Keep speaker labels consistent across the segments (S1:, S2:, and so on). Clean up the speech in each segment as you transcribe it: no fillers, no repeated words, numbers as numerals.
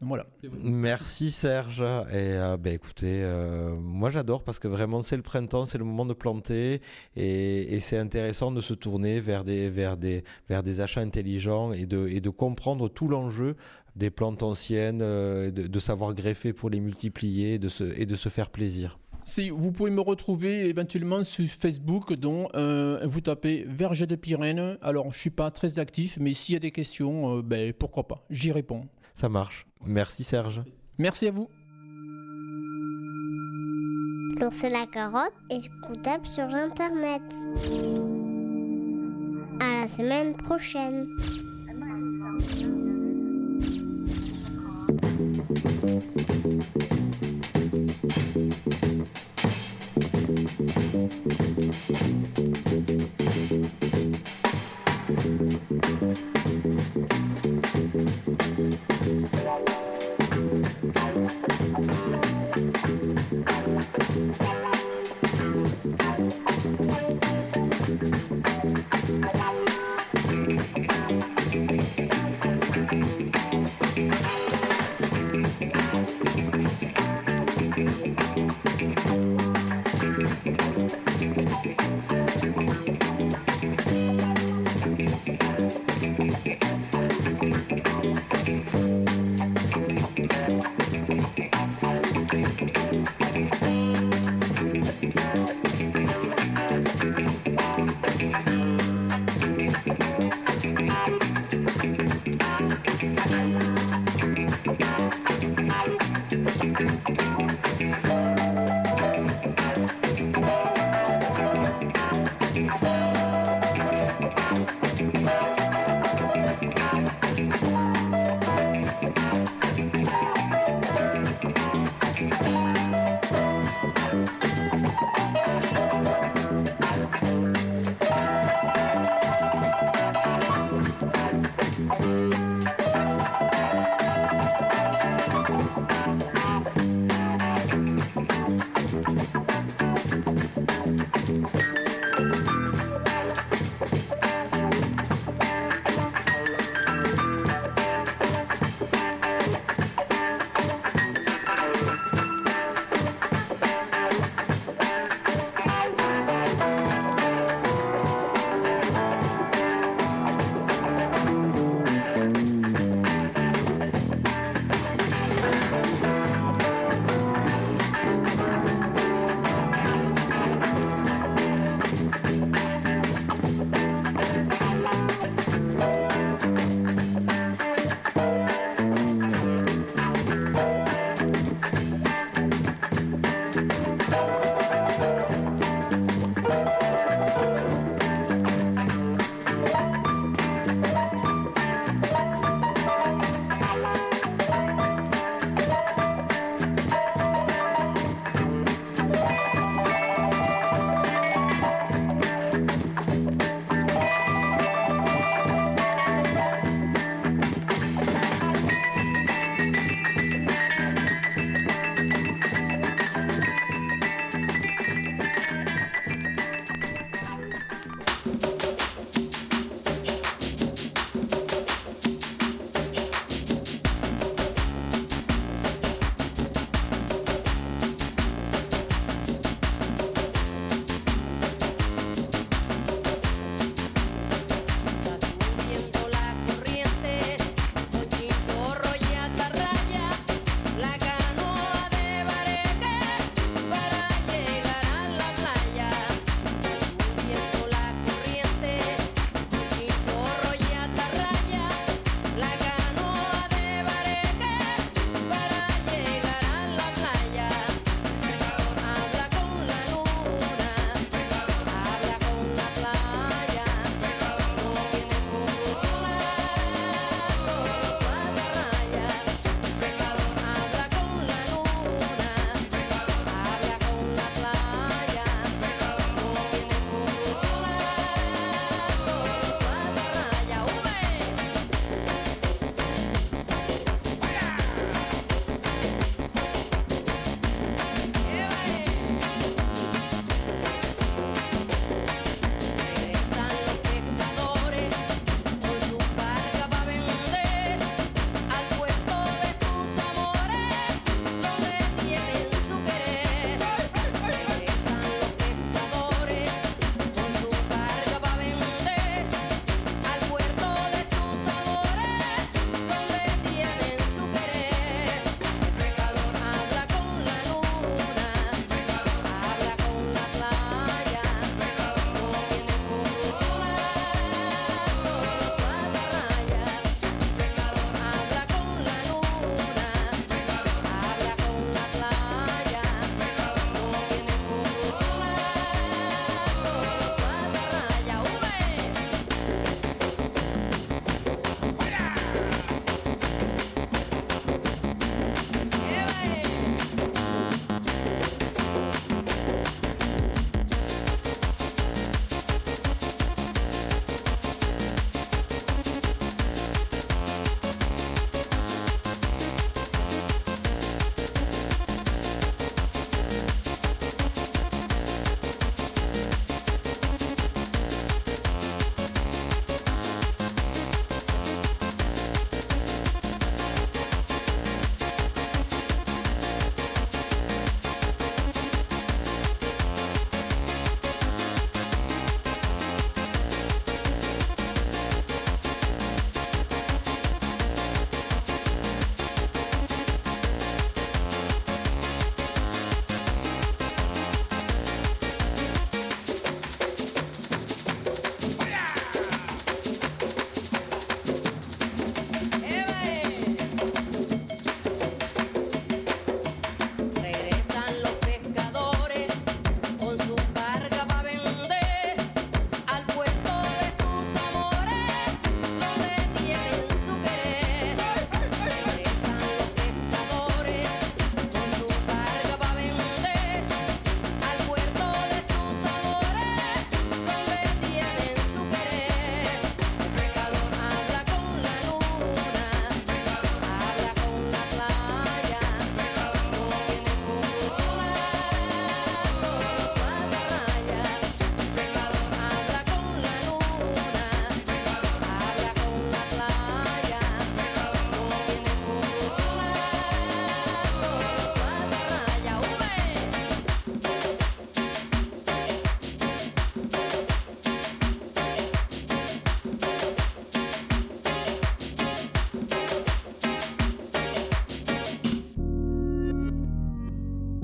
S1: Voilà.
S2: Merci Serge. Et écoutez, moi j'adore parce que vraiment c'est le printemps, c'est le moment de planter et c'est intéressant de se tourner vers des achats intelligents et de comprendre tout l'enjeu des plantes anciennes, de savoir greffer pour les multiplier et de se faire plaisir.
S1: Si vous pouvez me retrouver éventuellement sur Facebook, dont vous tapez Verger de Pyrène. Alors je suis pas très actif, mais s'il y a des questions, pourquoi pas, j'y réponds.
S2: Ça marche. Merci Serge.
S1: Merci à vous.
S3: L'ours et la carotte est écoutable sur Internet. À la semaine prochaine.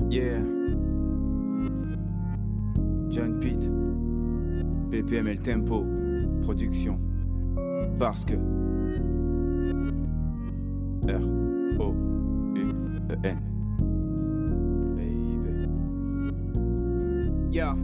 S4: Yeah. John Pitt. BPM El Tempo. Production. Parce que R-O-U-E-N. Baby. Yeah.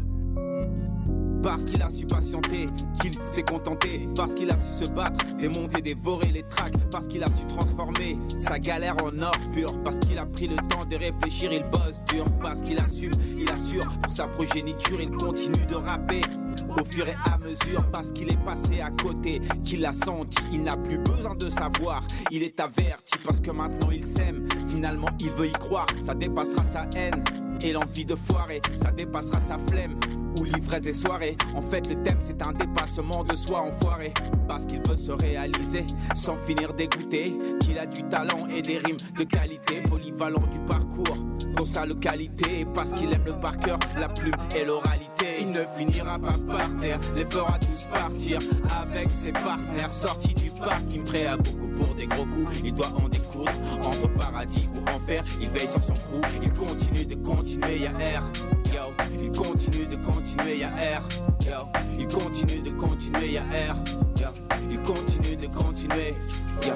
S4: Parce qu'il a su patienter, qu'il s'est contenté. Parce qu'il a su se battre, démonter, dévorer les tracks. Parce qu'il a su transformer sa galère en or pur. Parce qu'il a pris le temps de réfléchir, il bosse dur. Parce qu'il assume, il assure pour sa progéniture. Il continue de rapper au fur et à mesure. Parce qu'il est passé à côté, qu'il l'a senti. Il n'a plus besoin de savoir, il est averti. Parce que maintenant il s'aime, finalement il veut y croire. Ça dépassera sa haine et l'envie de foirer. Ça dépassera sa flemme ou l'ivresse des soirées. En fait le thème c'est un dépassement de soi enfoiré. Parce qu'il veut se réaliser sans finir dégoûté. Qu'il a du talent et des rimes de qualité. Polyvalent du parcours dans sa localité. Et parce qu'il aime le par cœur, la plume et l'oralité. Il ne finira pas par terre, les fera tous partir. Avec ses partenaires sortis du parking. Prêt à beaucoup pour des gros coups. Il doit en découdre entre paradis ou enfer. Il veille sur son crew, il continue de continuer, y'a R. Yo, il continue de continuer, y'a R. Yo, il continue de continuer, y'a R. Yo, il continue de continuer. Yo.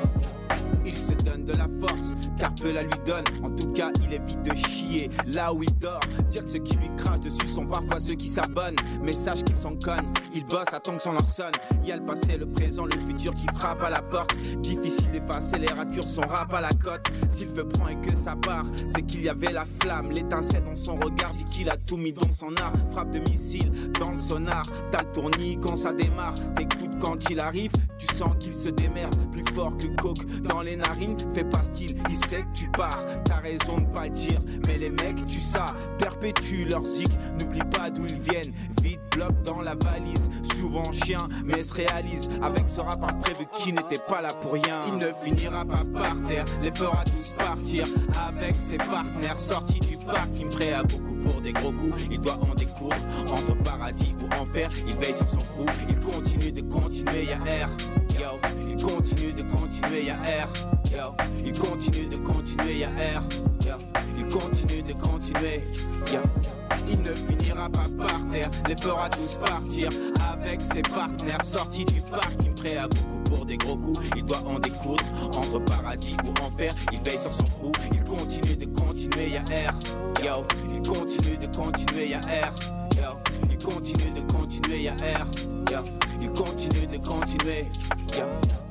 S4: Il se donne de la force, car peu la lui donne. En tout cas, il évite de chier là où il dort. Dire que ceux qui lui crachent dessus sont parfois ceux qui s'abonnent. Mais sache qu'ils s'en connent, il bosse, attend que son heure sonne. Il y a le passé, le présent, le futur qui frappe à la porte. Difficile d'effacer les ratures, son rap à la cote. S'il veut prendre et que ça part, c'est qu'il y avait la flamme. L'étincelle dans son regard dit qu'il a tout mis dans son art. Frappe de missile dans le sonar, t'as le tournis quand ça démarre. T'écoutes quand il arrive, tu sens qu'il se démerde. Plus fort que coke dans les narines, fais pas style, il sait que tu pars. T'as raison de pas le dire, mais les mecs, tu ça, perpétuent leur zik. N'oublie pas d'où ils viennent, vite bloc dans la valise. Souvent chien, mais se réalise avec ce rap imprévu qui n'était pas là pour rien. Il ne finira pas par terre, les fera tous partir. Avec ses partenaires sortis du parking, prêt à beaucoup pour des gros coups. Il doit en découdre entre paradis ou enfer. Il veille sur son crew, il continue de continuer, y'a R. Yo, il continue de continuer, y'a R. Yo, il continue de continuer, y'a R. Yo, il continue de continuer. Yo. Il ne finira pas par terre, les fera tous partir. Avec ses partenaires sortis du parking, prêt à beaucoup pour des gros coups. Il doit en découdre entre paradis ou enfer. Il veille sur son crew, il continue de continuer, y'a R. Yo, il continue de continuer, y'a R. Yo, il continue de continuer, y'a R. Yo, il continue de continuer. Yo.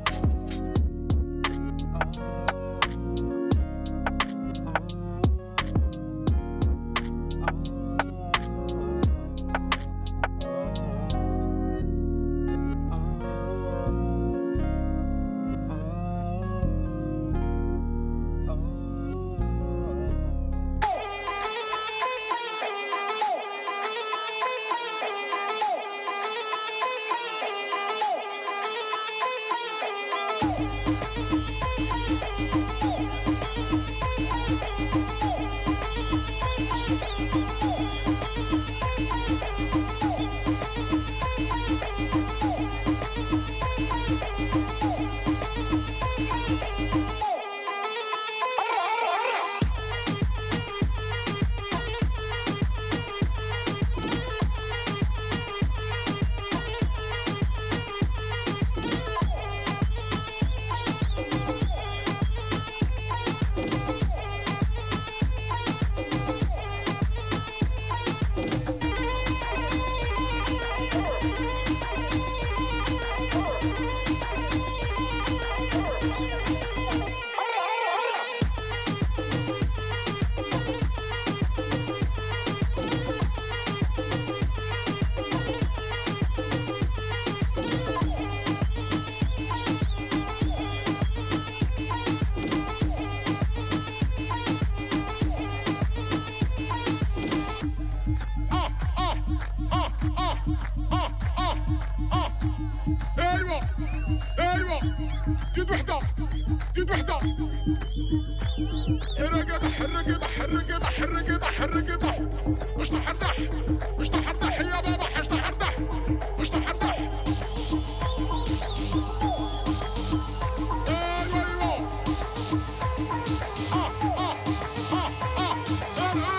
S5: زيد وحده زيد وحده رقد حرق حرق حرق حرق مش تحرطح مش تحرطح يا بابا حش تحرطح مش تحرطح ايوه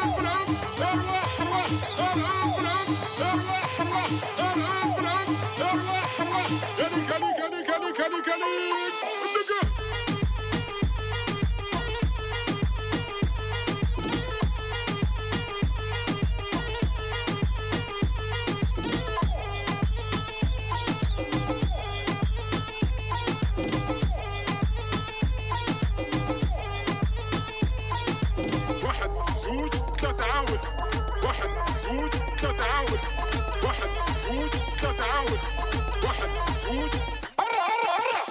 S5: زوج ثلاثة عاود واحد زوج ثلاثة عاود واحد زوج ثلاثة عاود واحد زوج هرا هرا هرا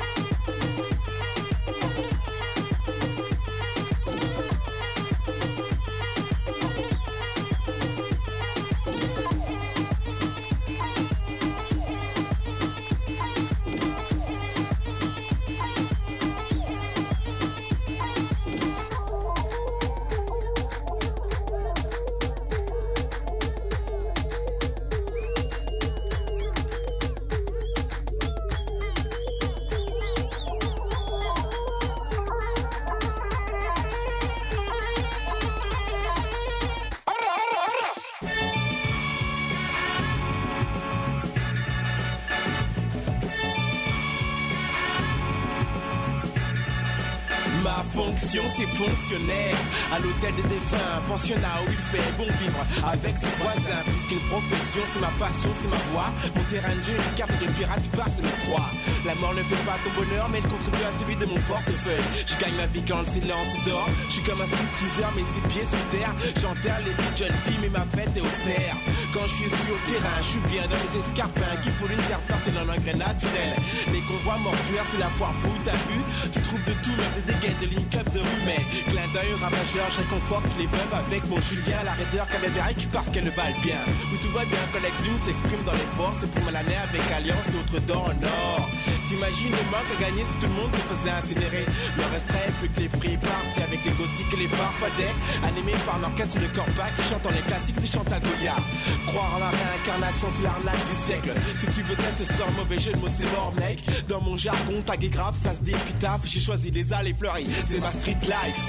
S4: C'est fonctionnaire à l'hôtel des défunts, pensionnat où il fait bon vivre avec ses voisins. Puisqu'une profession c'est ma passion, c'est ma voix. Mon terrain de jeu, une carte de pirate par ce ne croit. La mort ne fait pas ton bonheur, mais elle contribue à celui de mon portefeuille. Je gagne ma vie quand le silence dort. Je suis comme un stripteaseur, mais 6 pieds sous terre. J'enterre les vies de jeunes filles, mais ma fête est austère. Quand je suis sur le terrain, je suis bien dans mes escarpins qu'il faut une terre fertile en engrais naturel. Les convois mortuaires, c'est la foire fouille, t'as vu? Tu trouves de tout, même des dégaines, des lignes club de rue, mais clin d'œil ravageur, je réconforte les veuves avec mon Julien, la raideur cadavérique parce qu'elles valent bien. Où tout va bien quand l'exhume s'exprime dans l'effort, c'est pour l'année avec Alliance et autres dents en or. T'imagines le manque à gagner si tout le monde se faisait incinérer. Me resterait plus que les free parties avec les gothiques et les farfadets, animés par un orchestre de corps qui chantent les classiques du Chantal Goya. Croire en la réincarnation, c'est l'arnaque du siècle. Si tu veux tester sans mauvais jeu de mots, c'est mort mec. Dans mon jargon, tag et grave, ça se dit épitaphe. J'ai choisi les allées fleuries, c'est ma street life.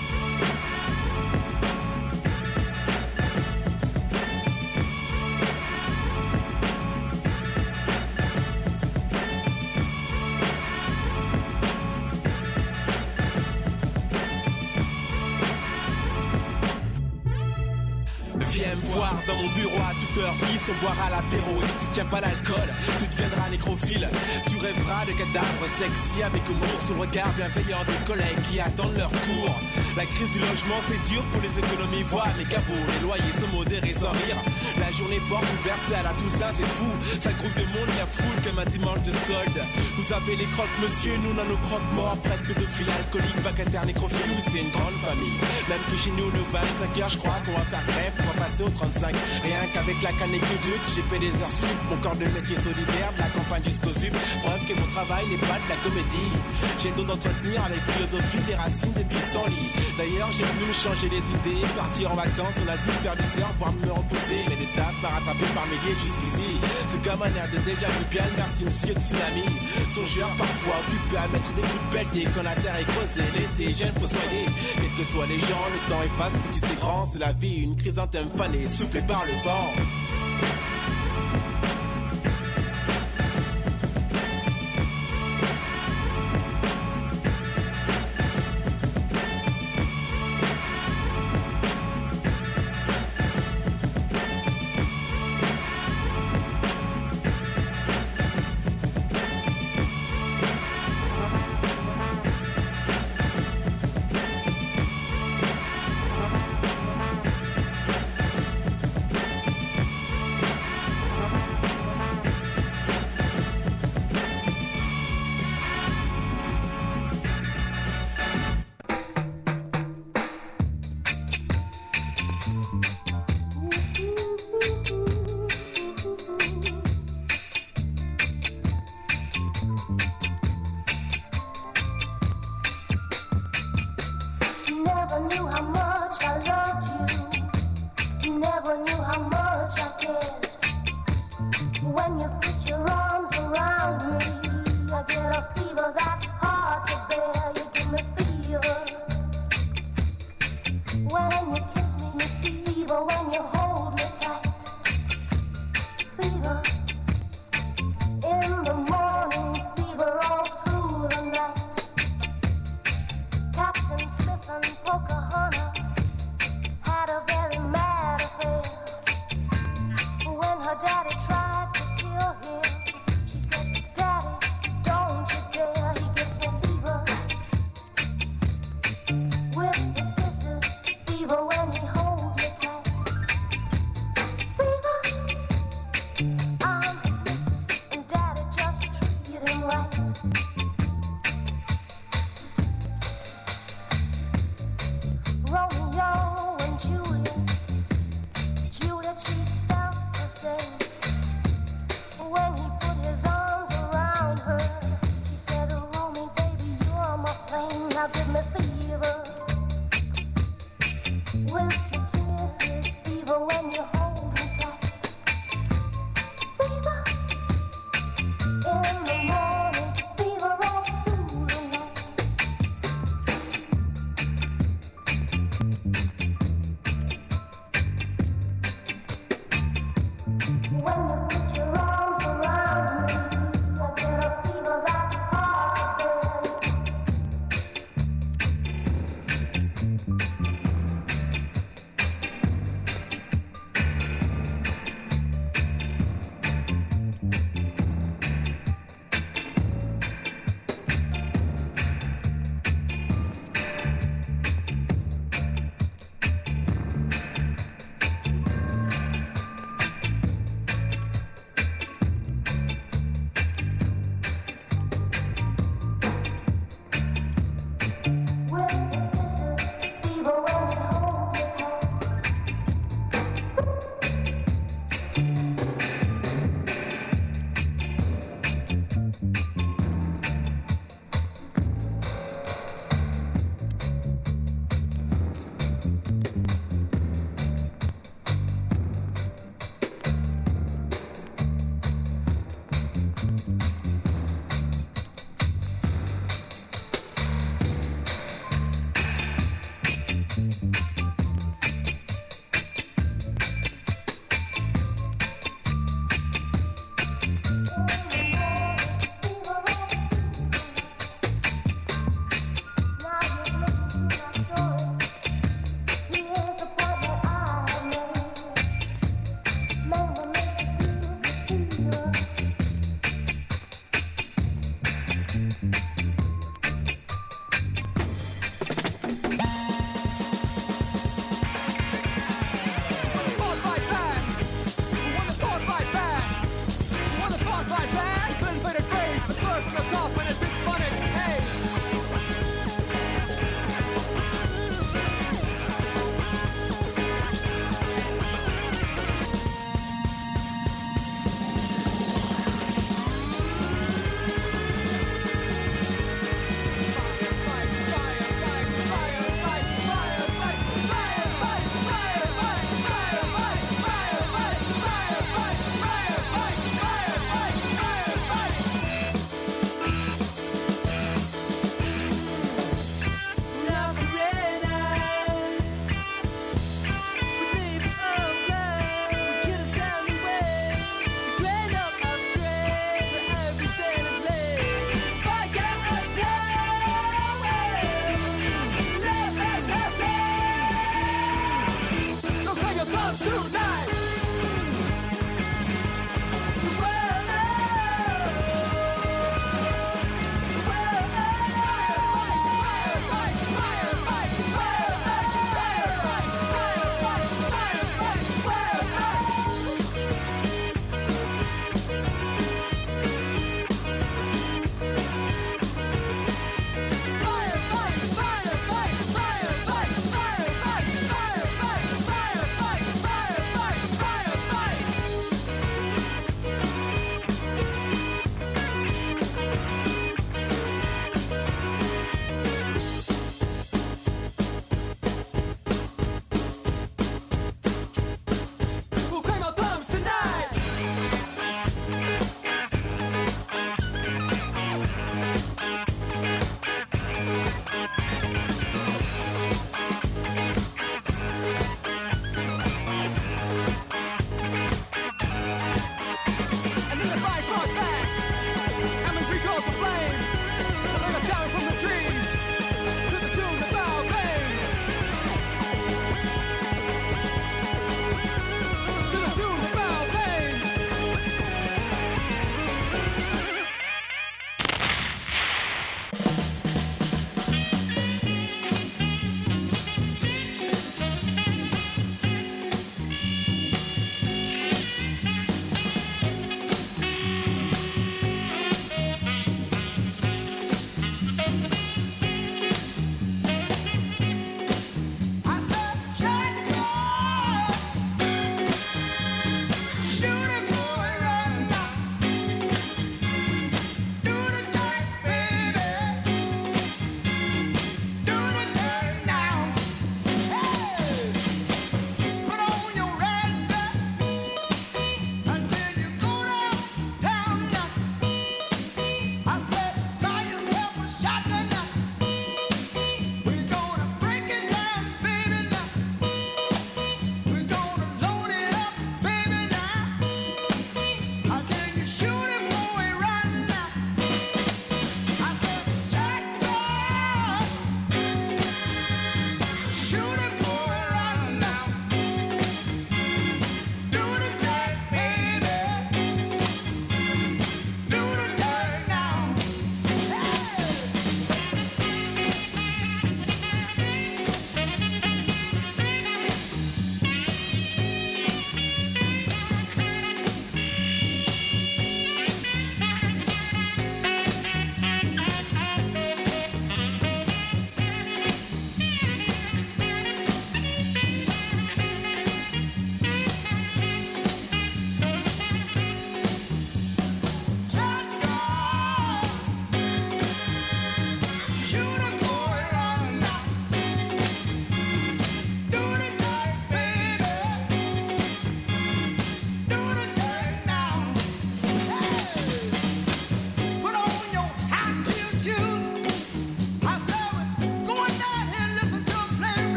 S4: Viens me voir dans mon bureau à toute heure, fils, on boira l'apéro. Et si tu tiens pas l'alcool, tu deviendras nécrophile. Tu rêveras de cadavres sexy avec humour sous le regard bienveillant des collègues qui attendent leur tour. La crise du logement c'est dur pour les économies, voire les caveaux, les loyers sont modérés sans rire. La journée porte ouverte, c'est à la Toussaint, c'est fou. Ça groupe de monde, y a foule comme un dimanche de solde. Vous avez les crottes monsieur, nous on a nos crottes morts. Prêtres, pédophiles, alcooliques, vacataires, nécrophiles, c'est une grande famille. Même que chez nous, nos 25 heures, je crois qu'on va faire grève, on va passer au 35. Rien qu'avec la canne et que deux, j'ai fait des heures sup. Mon corps de métier solidaire, de la campagne jusqu'au sud. Preuve que mon travail n'est pas de la comédie. J'ai le don d'entretenir avec philosophie les racines des pissenlits. D'ailleurs, j'ai voulu me changer les idées, partir en vacances en Asie, faire du surf, voir me repousser. Mais des tafs m'a rattrapé par milliers jusqu'ici. C'est comme un air de déjà vu bien, merci monsieur Tsunami. Songeur parfois occupé à mettre des coups de pelleté quand la terre est creusée. L'été, j'aime faut soigner. Quels que soient les gens, le temps efface, petit c'est grand, c'est la vie, une chrysanthème fanée, soufflée par le vent.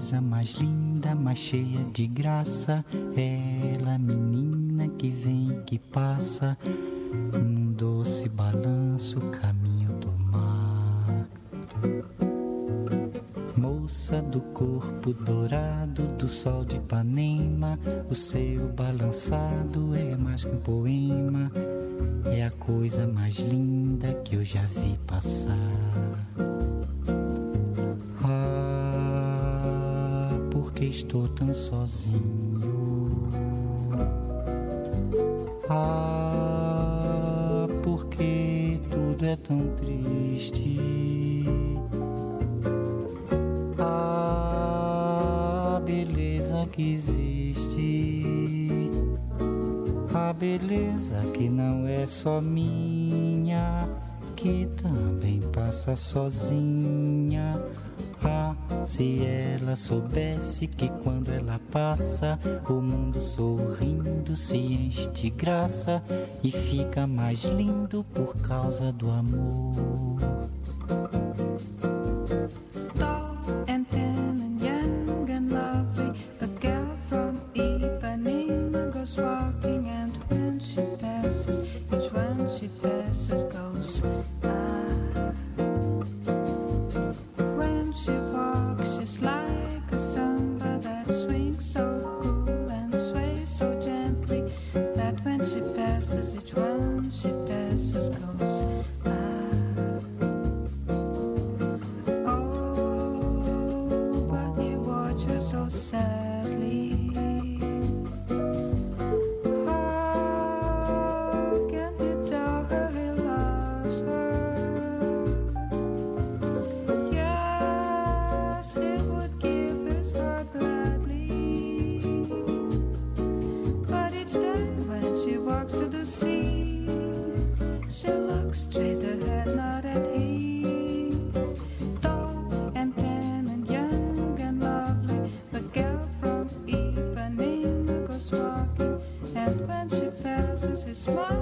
S6: coisa mais linda, mais cheia de graça. Ela, menina que vem e que passa num doce balanço, caminho do mar. Moça do corpo dourado do sol de Ipanema, o seu balançado é mais que um poema. É a coisa mais linda que eu já vi passar. Ah, porque estou tão sozinho. Ah, porque tudo é tão triste. A beleza que existe, a beleza que não é só minha, que também passa sozinha. Ah, se ela soubesse que quando ela passa, o mundo sorrindo se enche de graça e fica mais lindo por causa do amor.
S7: Smile.